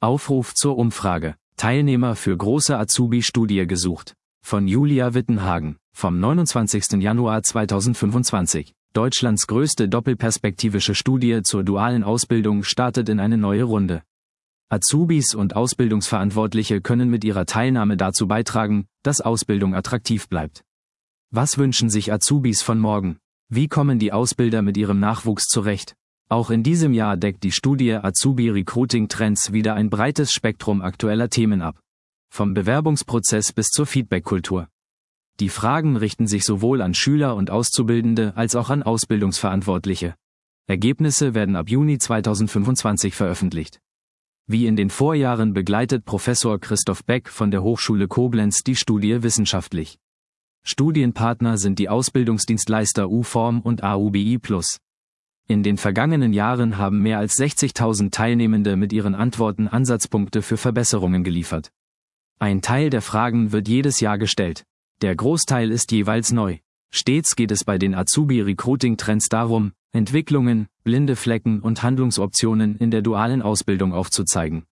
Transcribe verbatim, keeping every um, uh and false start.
Aufruf zur Umfrage. Teilnehmer für große Azubi-Studie gesucht. Von Julia Wittenhagen, vom neunundzwanzigsten Januar zweitausendfünfundzwanzig. Deutschlands größte doppelperspektivische Studie zur dualen Ausbildung startet in eine neue Runde. Azubis und Ausbildungsverantwortliche können mit ihrer Teilnahme dazu beitragen, dass Ausbildung attraktiv bleibt. Was wünschen sich Azubis von morgen? Wie kommen die Ausbilder mit ihrem Nachwuchs zurecht? Auch in diesem Jahr deckt die Studie Azubi-Recruiting-Trends wieder ein breites Spektrum aktueller Themen ab. Vom Bewerbungsprozess bis zur Feedback-Kultur. Die Fragen richten sich sowohl an Schüler und Auszubildende als auch an Ausbildungsverantwortliche. Ergebnisse werden ab Juni zweitausendfünfundzwanzig veröffentlicht. Wie in den Vorjahren begleitet Professor Christoph Beck von der Hochschule Koblenz die Studie wissenschaftlich. Studienpartner sind die Ausbildungsdienstleister U-Form und A U B I plus. In den vergangenen Jahren haben mehr als sechzigtausend Teilnehmende mit ihren Antworten Ansatzpunkte für Verbesserungen geliefert. Ein Teil der Fragen wird jedes Jahr gestellt. Der Großteil ist jeweils neu. Stets geht es bei den Azubi-Recruiting-Trends darum, Entwicklungen, blinde Flecken und Handlungsoptionen in der dualen Ausbildung aufzuzeigen.